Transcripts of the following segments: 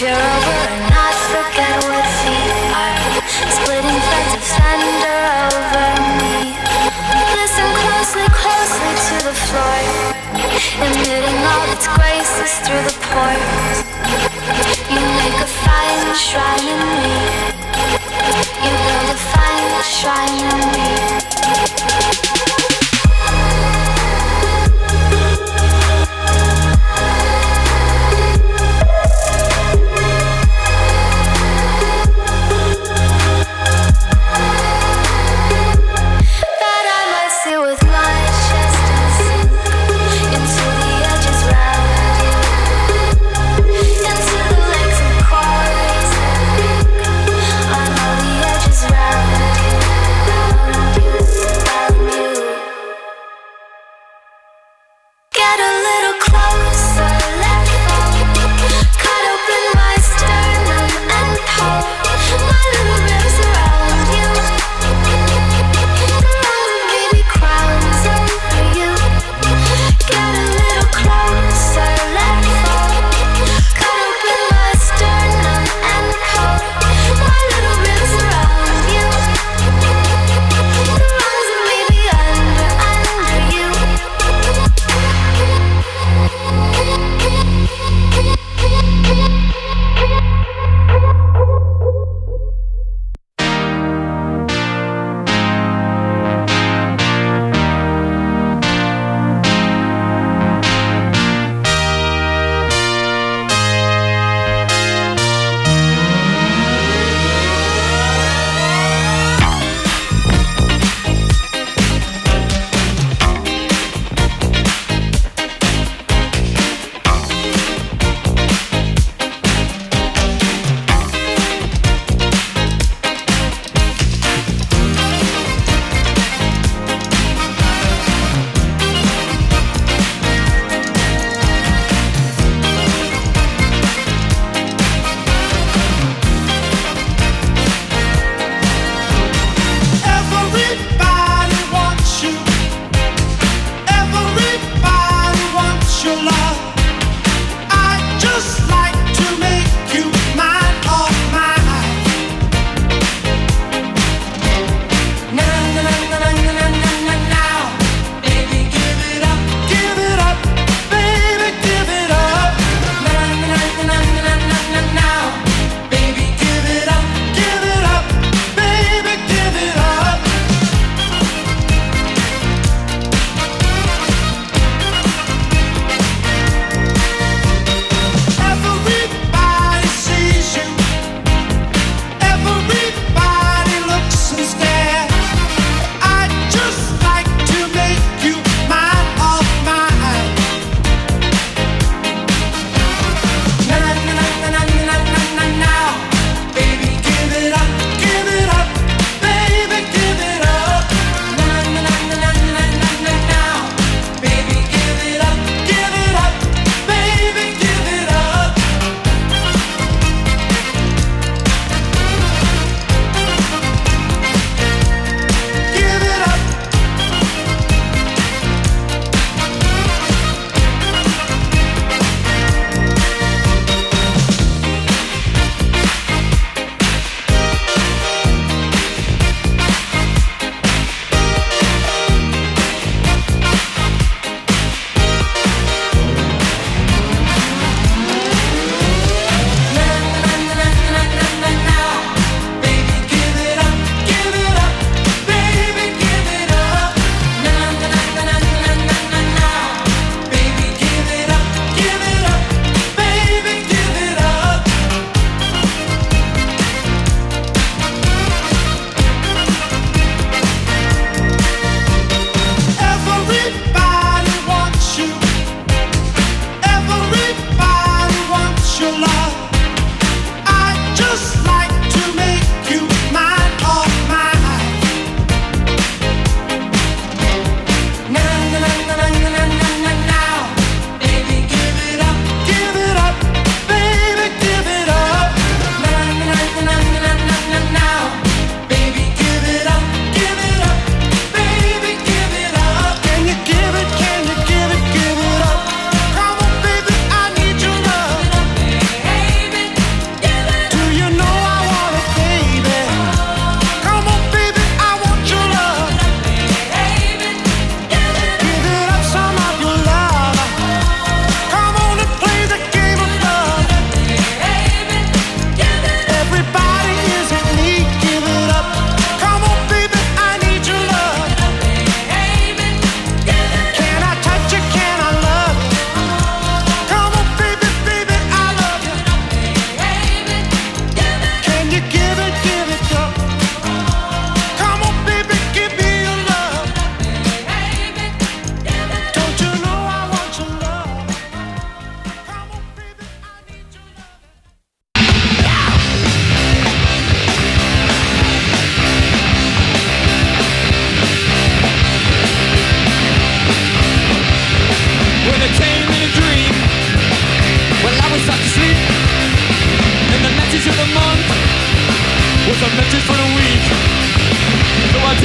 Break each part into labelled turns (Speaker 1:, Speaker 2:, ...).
Speaker 1: Fear over and not forget what feet are. Splitting threads of thunder over me. Listen closely, closely to the floor, emitting all its graces through the pores. You make a fine shrine in me. You build a fine shrine in me. You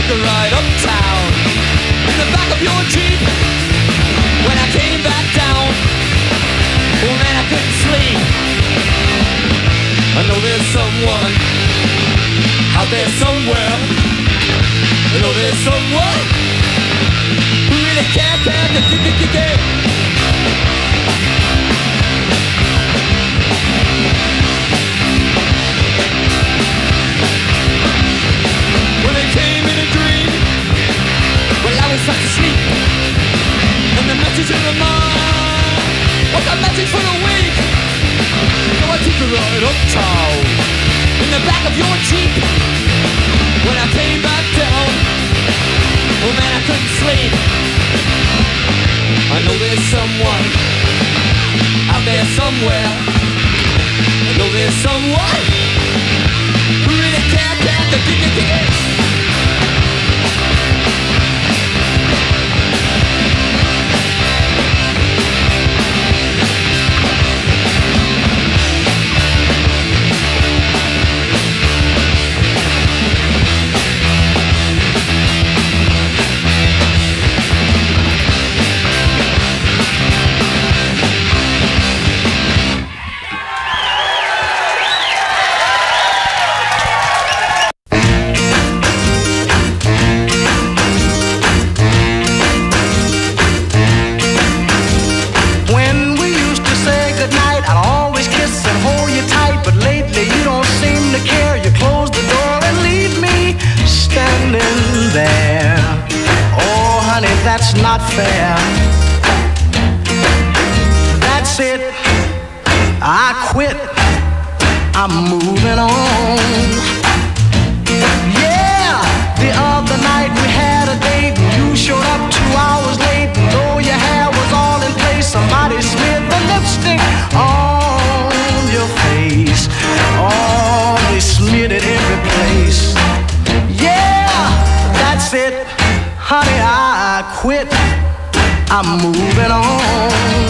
Speaker 2: a ride uptown in the back of your Jeep. When I came back down, oh man, I couldn't sleep. I know there's someone out there somewhere. I know there's someone who really care. When it came in a dream, well, I was fast asleep, and the message in the mind was a message for the weak. So I took a ride uptown in the back of your Jeep. When I came back down, oh man, I couldn't sleep. I know there's someone out there somewhere. I know there's someone who really care.
Speaker 3: That's not fair. That's it. I quit. I'm moving on. Yeah, the other night we had a date and you showed up 2 hours late. And though your hair was all in place, somebody smeared the lipstick on your face. Oh, they smeared it every place. Yeah, that's it. Honey, I quit. I'm moving on.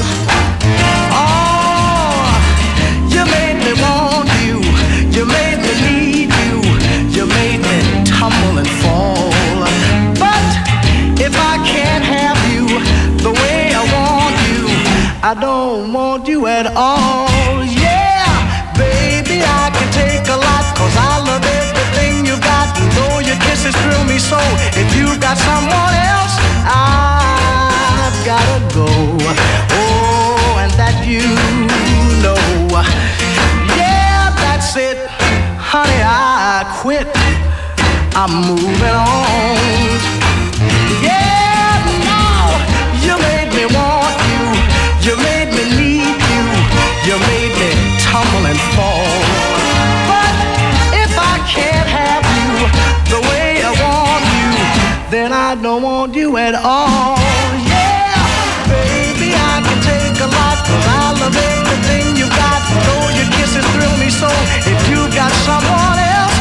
Speaker 3: Oh, you made me want you. You made me need you. You made me tumble and fall. But if I can't have you the way I want you, I don't want you at all. Yeah, baby, I can take a lot, 'cause I love everything you got. And though your kisses thrill me so, if you got someone else, I've gotta go. Oh, and that you know. Yeah, that's it. Honey, I quit. I'm moving on. Yeah, no, you made me want you. You made me need you. You made me tumble and fall. But if I can't have you the way I want you, then I don't want you at all. Yeah, baby, I can take a lot, 'cause I love everything you got. Though your kisses thrill me so, if you got someone else,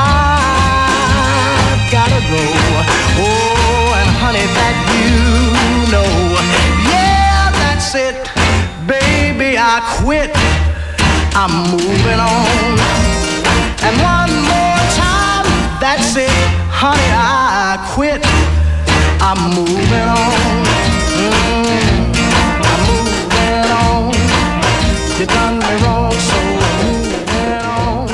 Speaker 3: I've gotta go. Oh, and honey, that you know. Yeah, that's it. Baby, I quit. I'm moving on. And one more time, that's it. Honey, I quit. I'm moving on. I'm moving on. You done me wrong, so I'm moving on.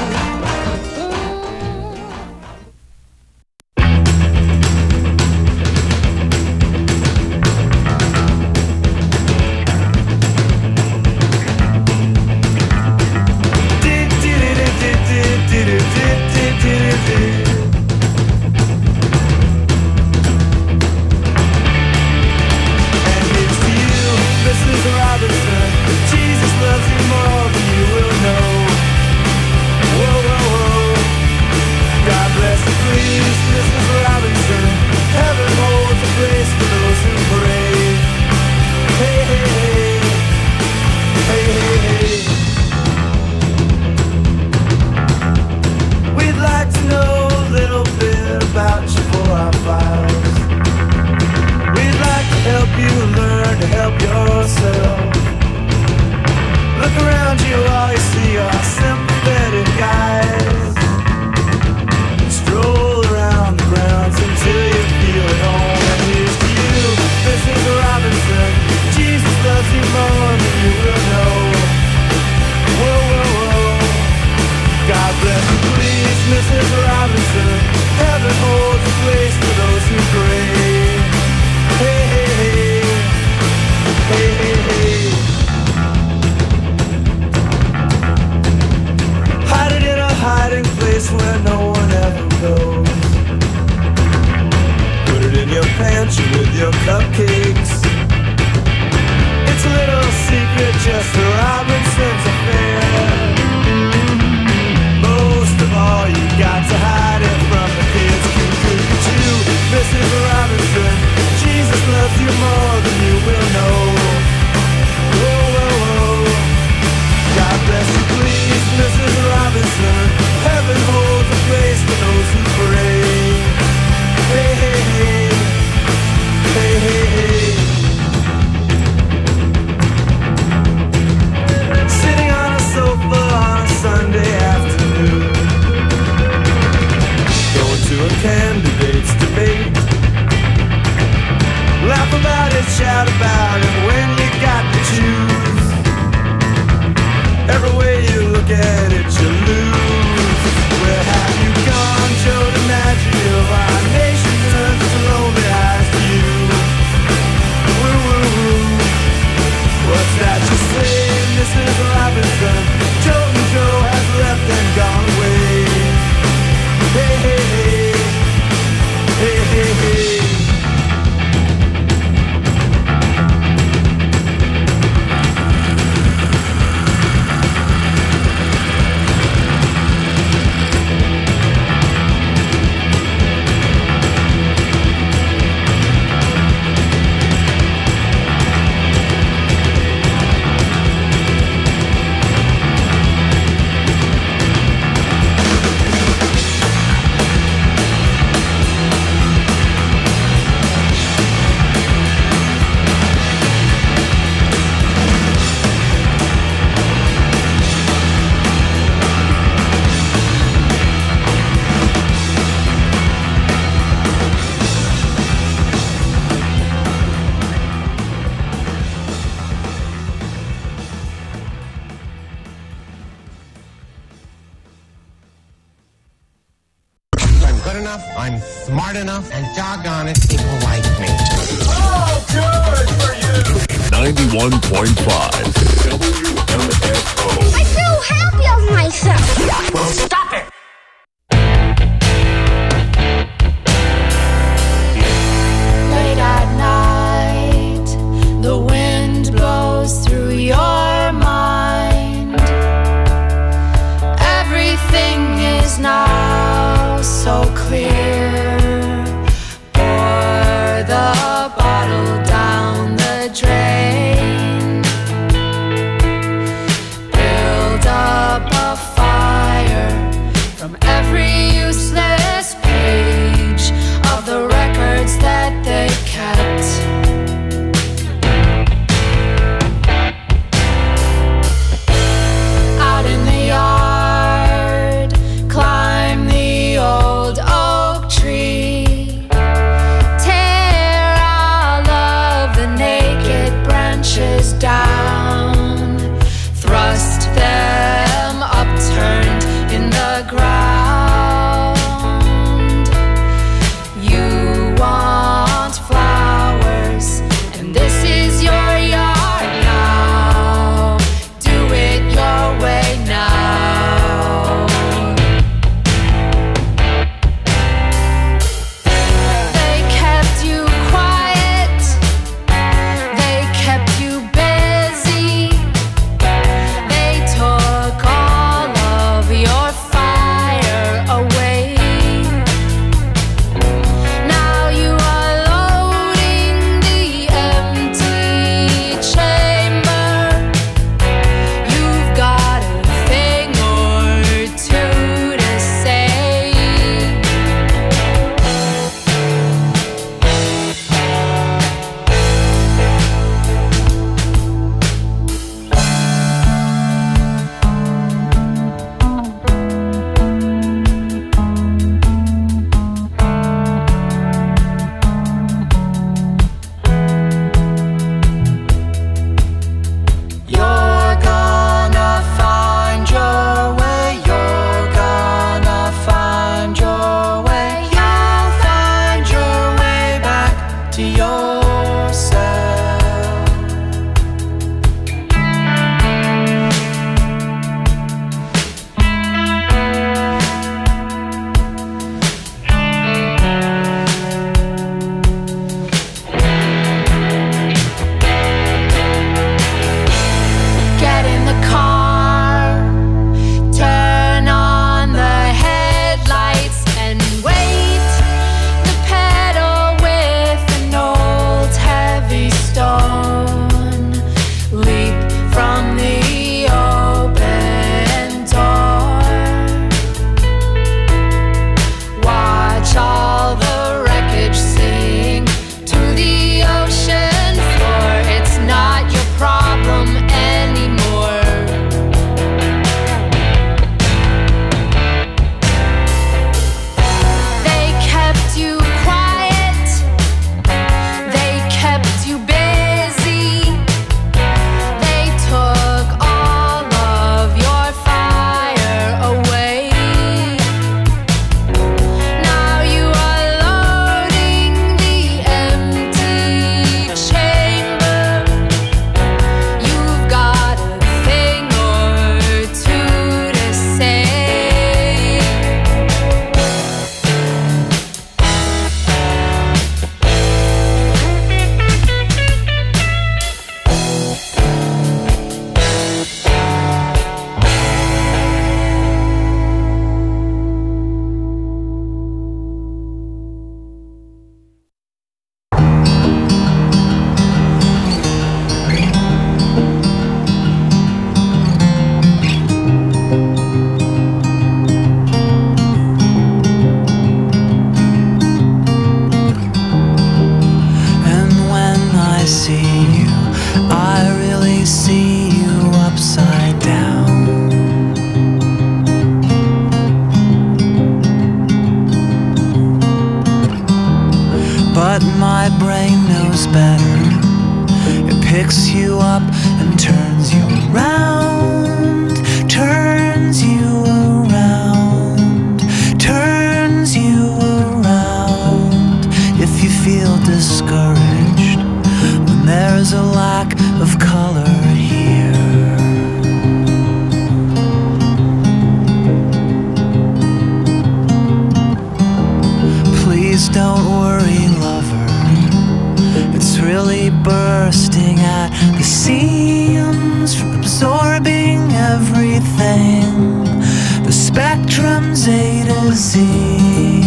Speaker 2: And it's the
Speaker 4: enough, I'm smart enough, and doggone it, people like me.
Speaker 5: Oh, good for you!
Speaker 6: 91.5 WMFO.
Speaker 7: I feel happy of myself.
Speaker 5: Well, stop it!
Speaker 1: Late at night, the wind blows through your mind. Everything is now so clear. Pour the bottle down the drain. Build up a fire from every useless page of the records that they kept. Out in the yard, climb the old oak tree. Tear all of the naked branches down. Thrust them upturned in the ground. You want flowers, and this is your yard now. Do it your way now. They kept you quiet, they kept you busy. They took all of your fire away. Now you are loading the empty chamber. You've got a thing or two to say. You're gonna find your way. You're gonna find your way. You'll find your way back to yourself. Get in the car, turn on the headlights and wait. The pedal with an old heavy stone. Leap from the open door. Watch all the wreckage sink to the ocean floor. It's not your problem anymore. They kept you quiet, they kept you busy. They took all of your fire away. Now you are loading the empty chamber. You've got a thing or two to say.
Speaker 3: And when I see you, I really see you upside down. But my brain knows better. It picks you up and turns you around, turns you around, turns you around. of color here. Please don't worry, lover, it's really bursting at the seams from absorbing everything. The spectrum's A to Z.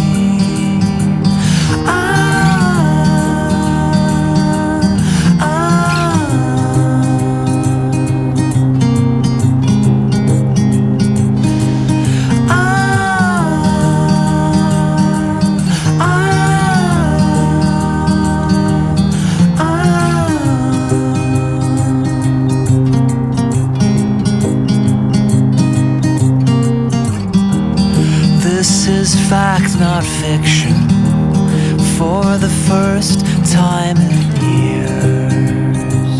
Speaker 3: This is fact, not fiction, for the first time in years.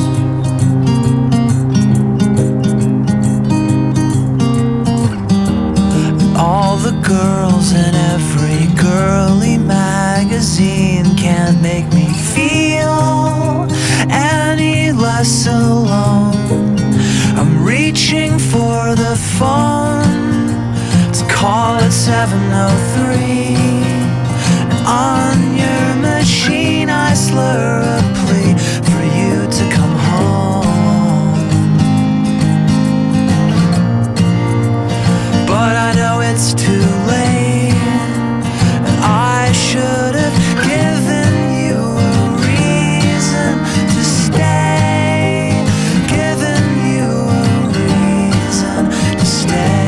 Speaker 3: All the girls in every girly magazine can't make me feel any less alone. I'm reaching for the phone, call it 703, and on your machine I slur a plea for you to come home. But I know it's too late, and I should have given you a reason to stay, given you a reason to stay.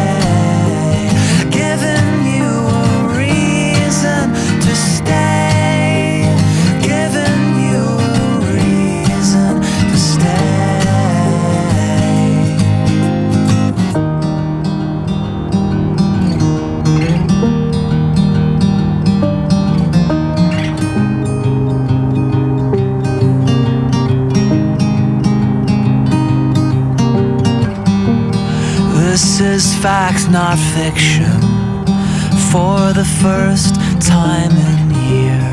Speaker 3: This is fact, not fiction, for the first time in years.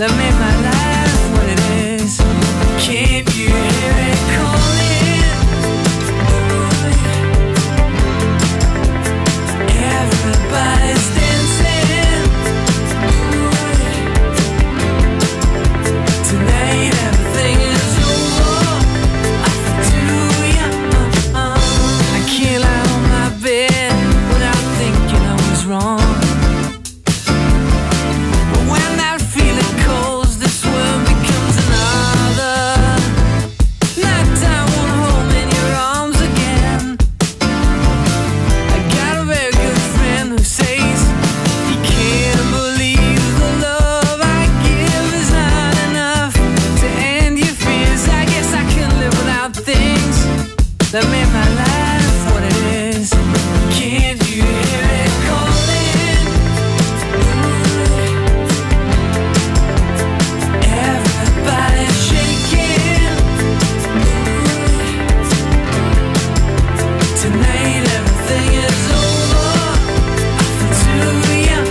Speaker 8: that made my life what it is. Can't you hear it calling? Everybody's dancing. Tonight everything is over. I feel too young. I can't lie on my bed without thinking I was wrong. That made my life what it is. Can't you hear it calling? Everybody's shaking. Tonight everything is over. I feel too young.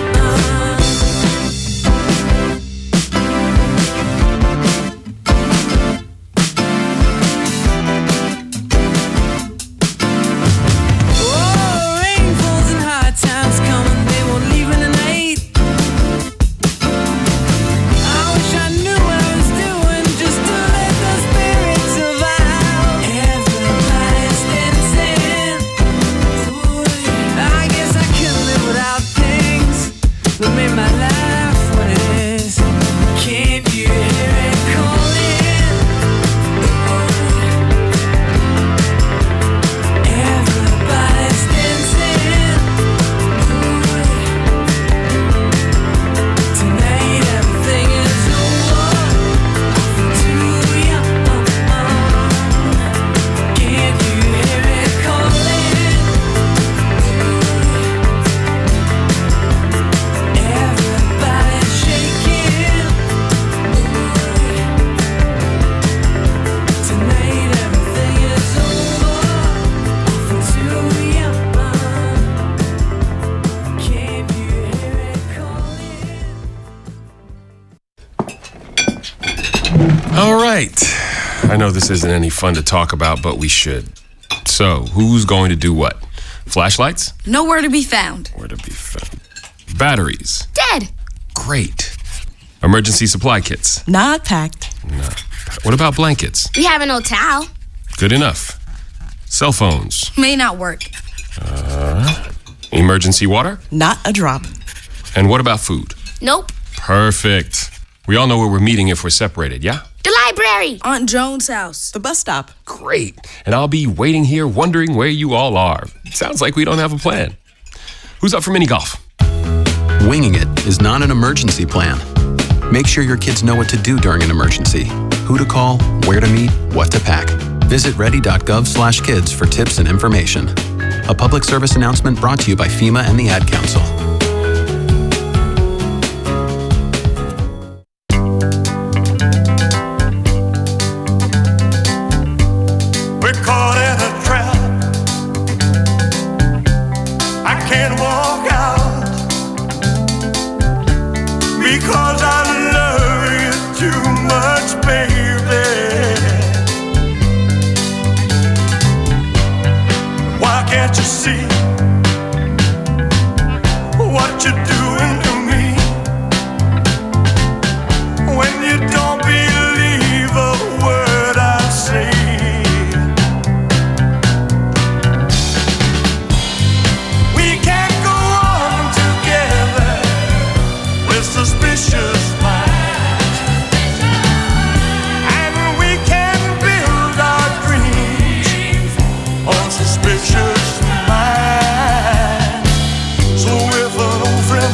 Speaker 9: All right. I know this isn't any fun to talk about, but we should. So, who's going to do what? Flashlights?
Speaker 10: Nowhere to be found.
Speaker 9: Where to be found? Batteries?
Speaker 10: Dead.
Speaker 9: Great. Emergency supply kits?
Speaker 11: Not packed.
Speaker 9: No. What about blankets?
Speaker 7: We have an old towel.
Speaker 9: Good enough. Cell phones?
Speaker 10: May not work.
Speaker 9: Emergency water?
Speaker 11: Not a drop.
Speaker 9: And what about food?
Speaker 7: Nope.
Speaker 9: Perfect. We all know where we're meeting if we're separated, yeah?
Speaker 7: The library.
Speaker 10: Aunt Joan's house.
Speaker 11: The bus stop.
Speaker 9: Great. And I'll be waiting here wondering where you all are. Sounds like we don't have a plan. Who's up for mini golf?
Speaker 12: Winging it is not an emergency plan. Make sure your kids know what to do during an emergency. Who to call, where to meet, what to pack. Visit ready.gov/kids for tips and information. A public service announcement brought to you by FEMA and the Ad Council.
Speaker 3: Suspicious mind. So if an old friend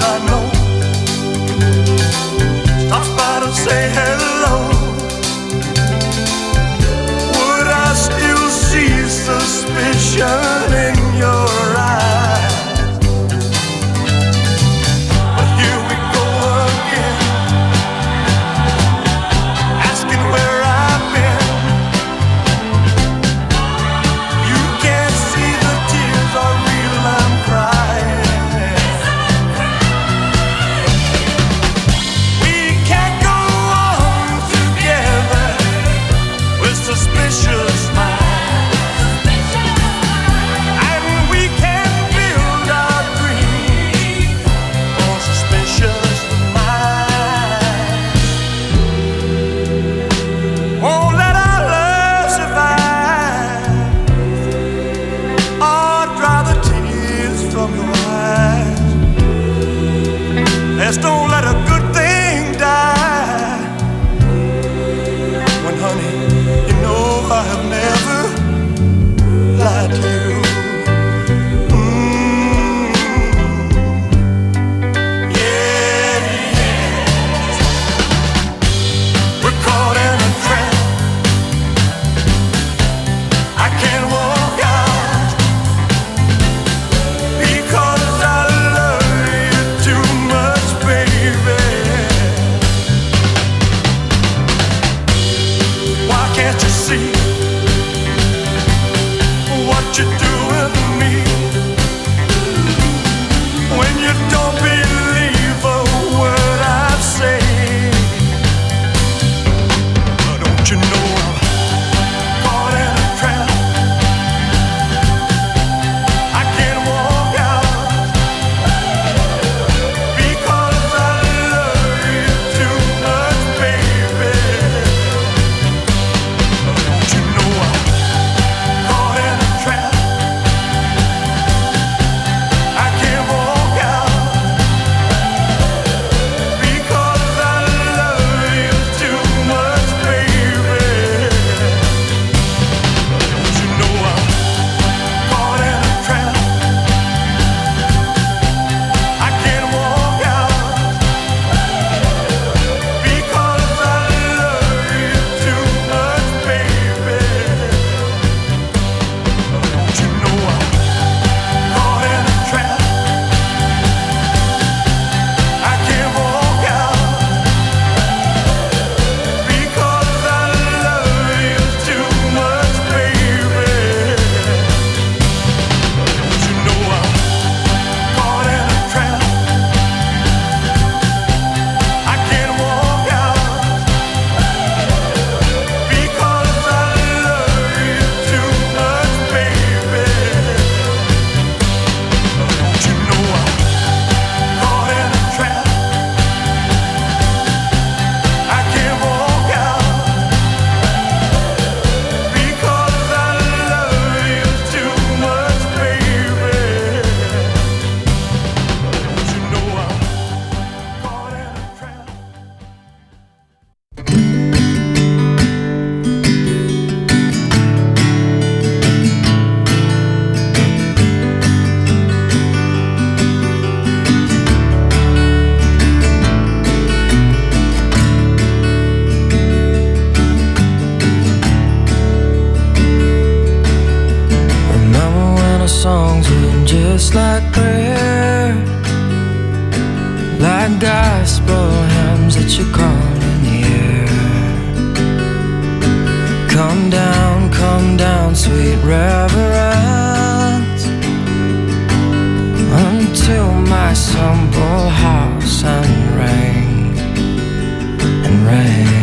Speaker 8: just like prayer, like gospel hymns that you call in the air. Come down, sweet reverence, unto my simple house and reign, and reign.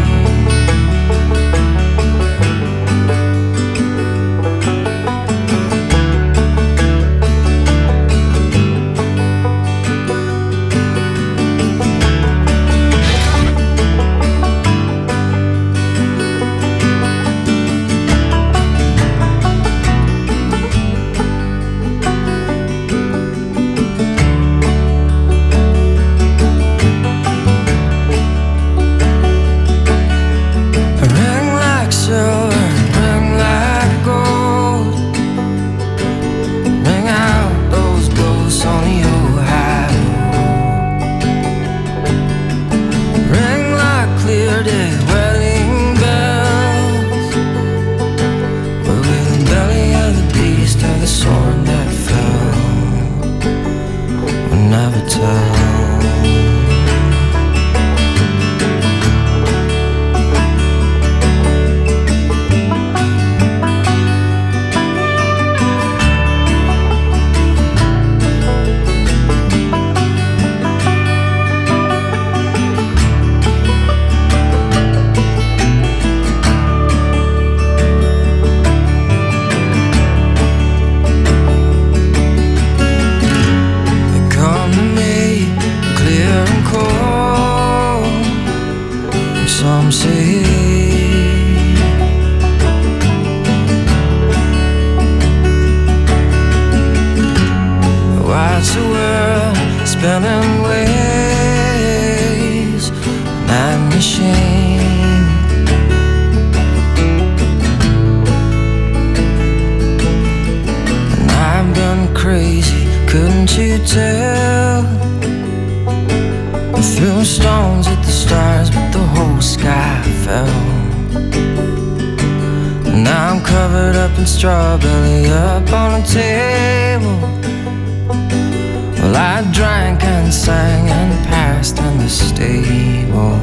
Speaker 11: Strawberry up on the table. Well, I drank and sang and passed in the stable.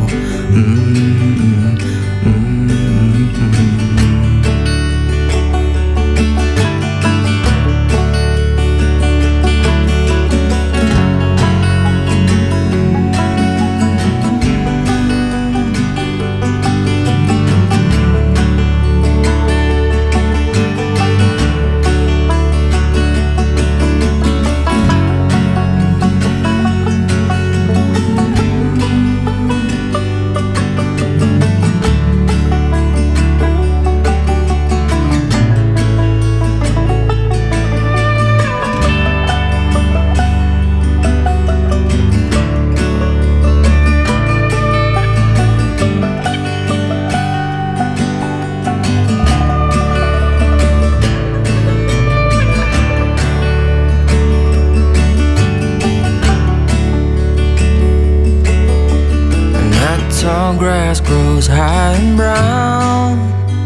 Speaker 11: Grass grows high and brown.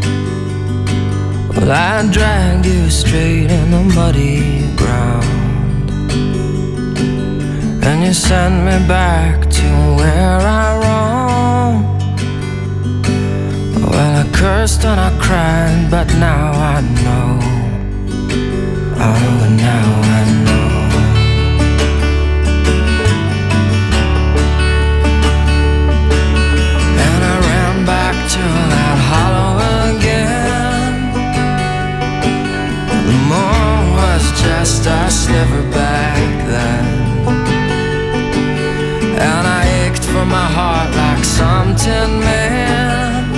Speaker 11: Well, I dragged you straight in the muddy ground, and you sent me back to where I roamed. Well, I cursed and I cried, but now I know. Oh, now I know. To that hollow again. The moon was just a sliver back then, and I ached for my heart like some tin man.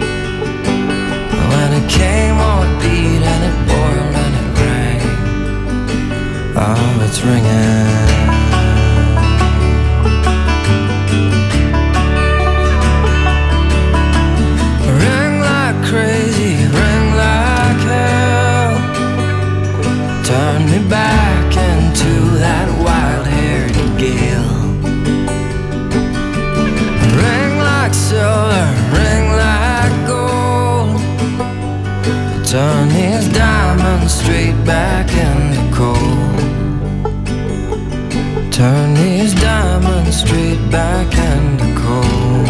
Speaker 11: When it came, oh, it beat and it boiled and it rang. Oh, it's ringing. Crazy, ring like hell. Turn me back into that wild-haired gale. Ring like silver, ring like gold. Turn these diamonds straight back into coal. turn these diamonds straight back into coal.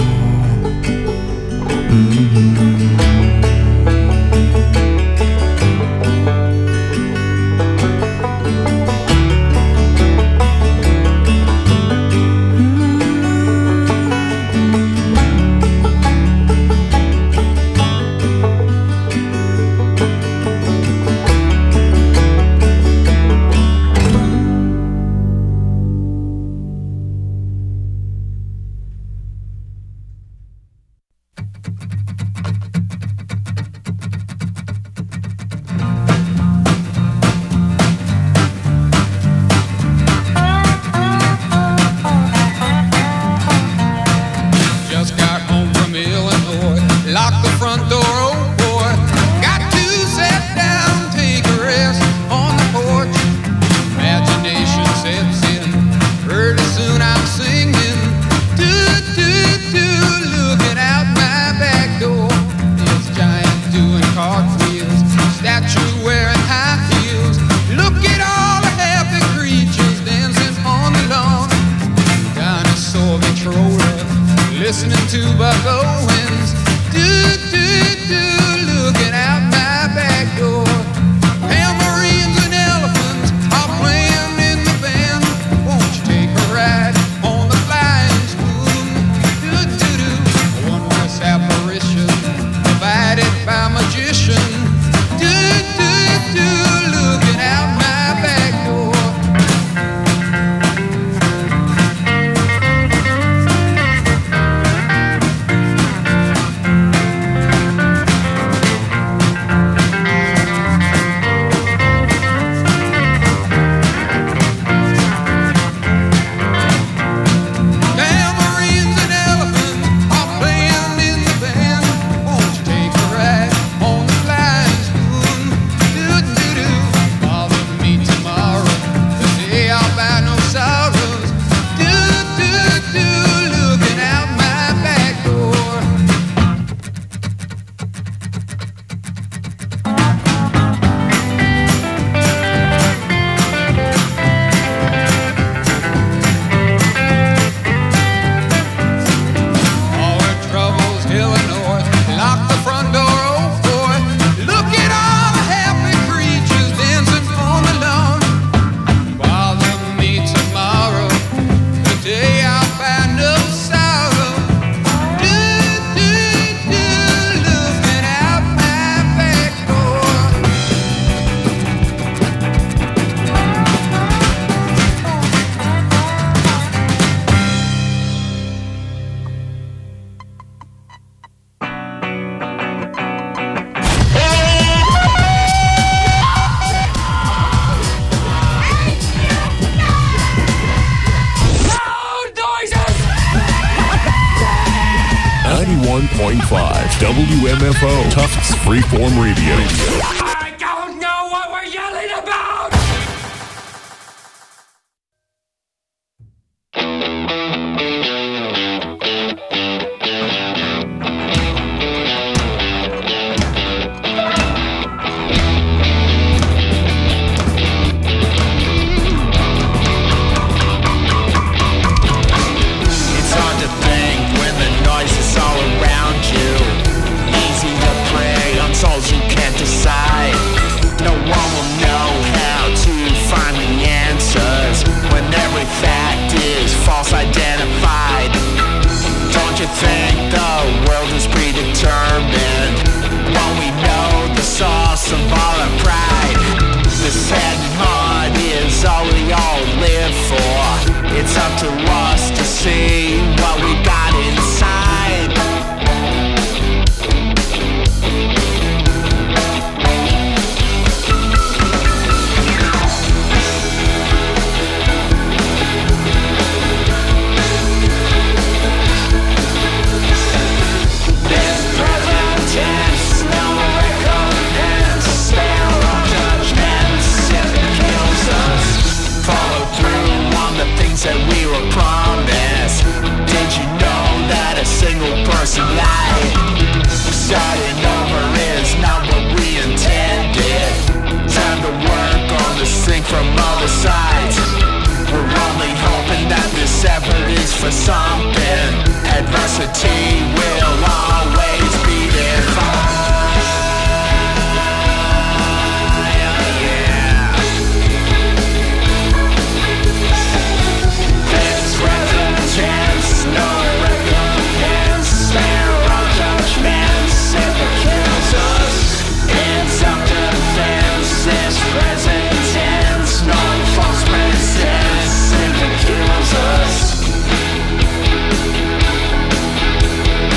Speaker 13: Listening to Buck Owens, looking out my back door. Tambourines and elephants are playing in the band. Won't you take a ride on the flying spoon? A wondrous apparition provided by magician. Looking out my back door.
Speaker 6: WMFO, Tufts Freeform Radio.
Speaker 2: I don't know what we're yelling about!
Speaker 3: It's hard to think when the noise is all around you. Easy to play on souls who can't decide. No one will know how to find the answers when every fact is false identified. Don't you think the world is predetermined? Won't we know the source of all our pride? This head and heart is all we all live for. It's up to us to see what we got inside. That we were promised. for something. Adversity will always be there. There's recompense, no recompense. There are judgments if it kills us. In self-defense, this present tense, no false presence if it kills us.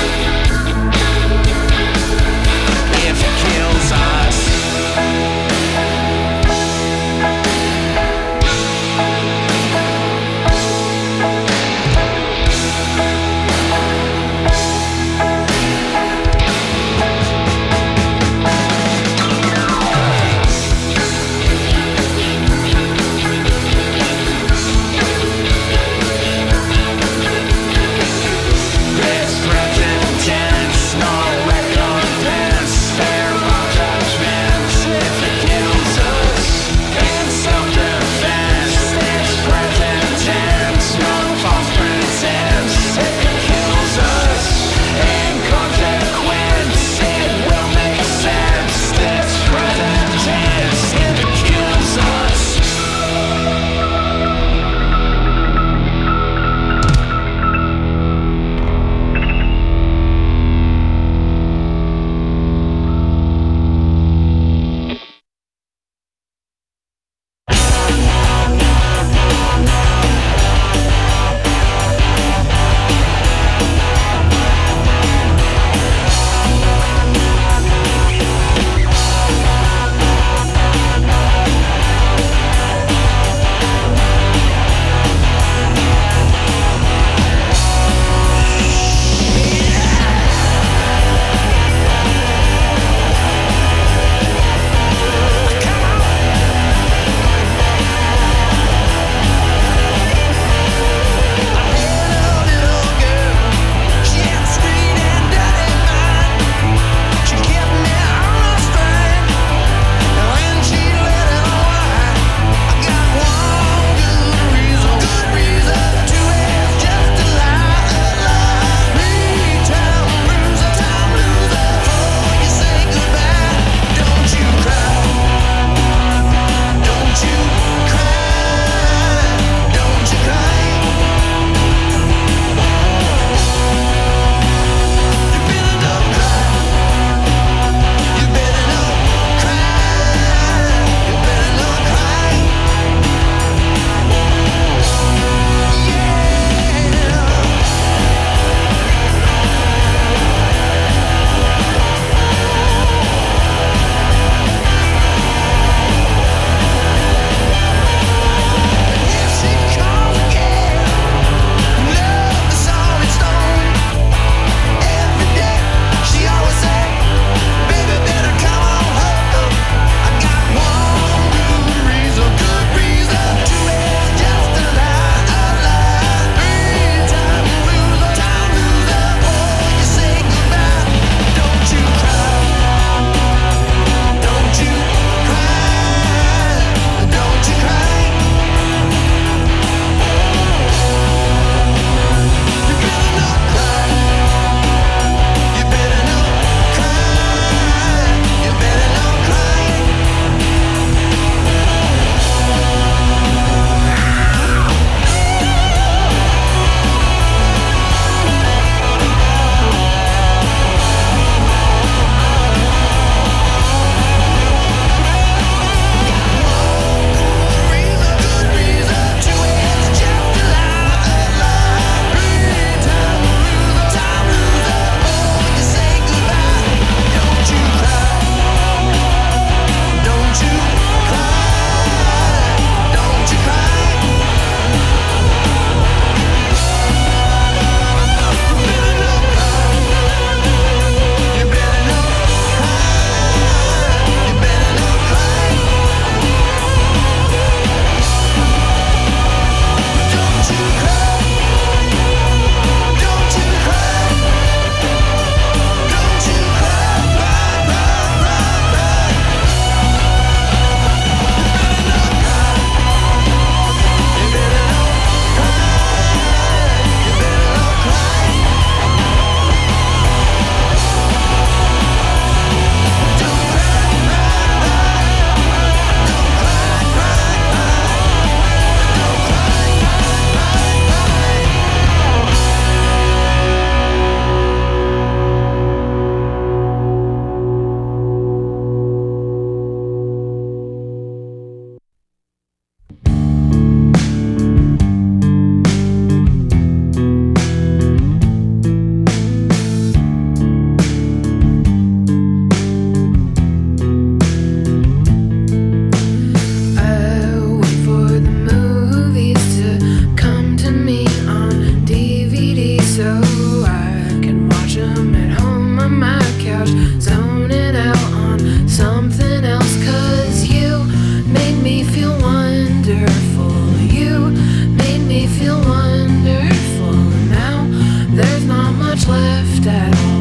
Speaker 8: shift at all.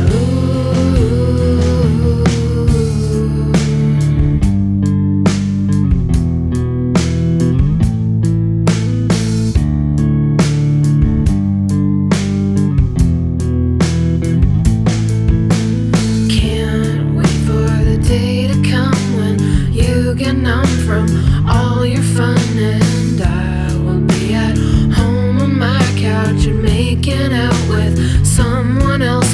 Speaker 8: Can't wait for the day to come when you get numb from all your fun, and I will be at home on my couch and making out with someone else.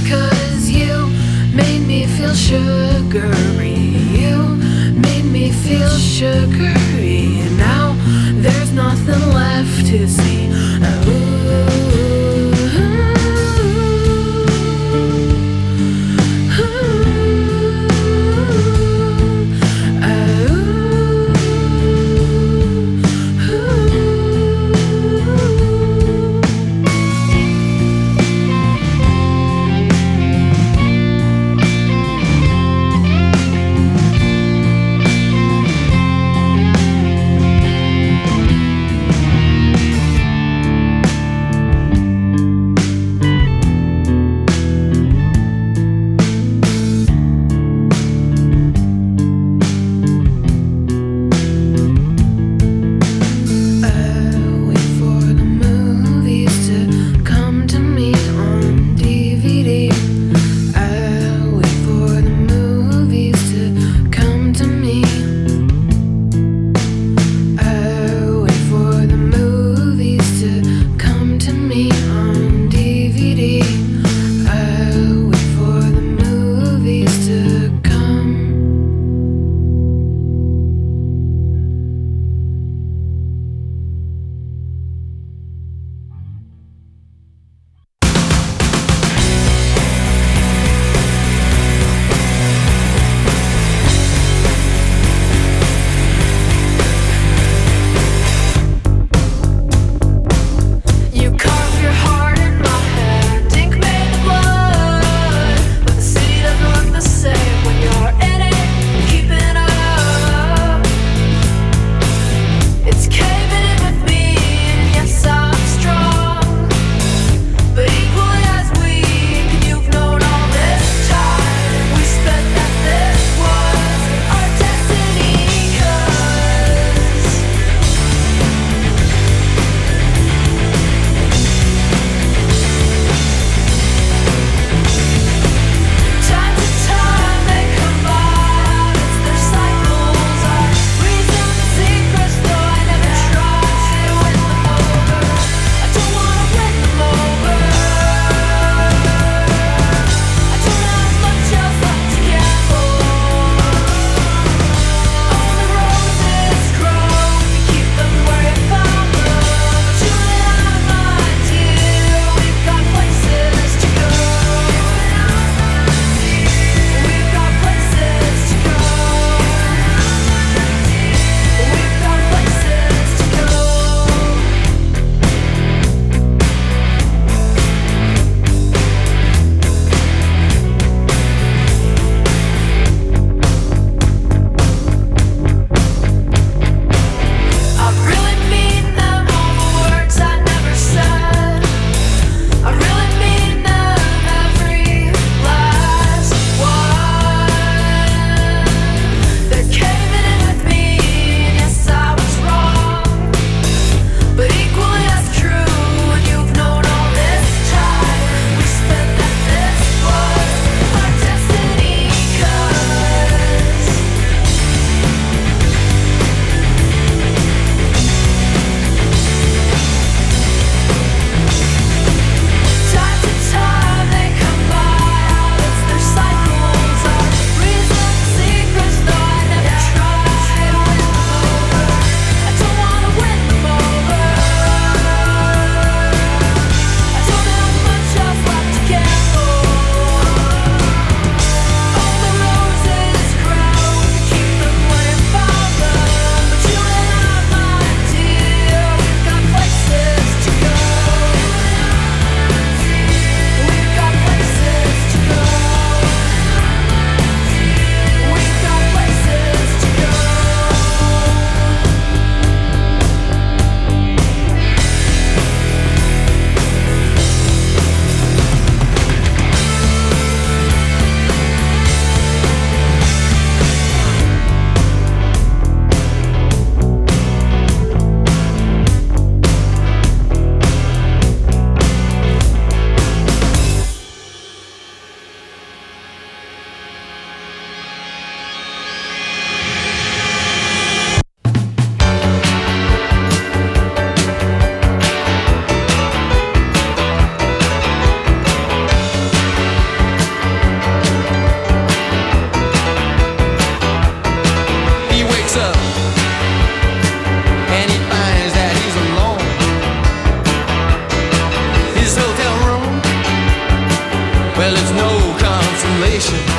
Speaker 2: Well, it's no consolation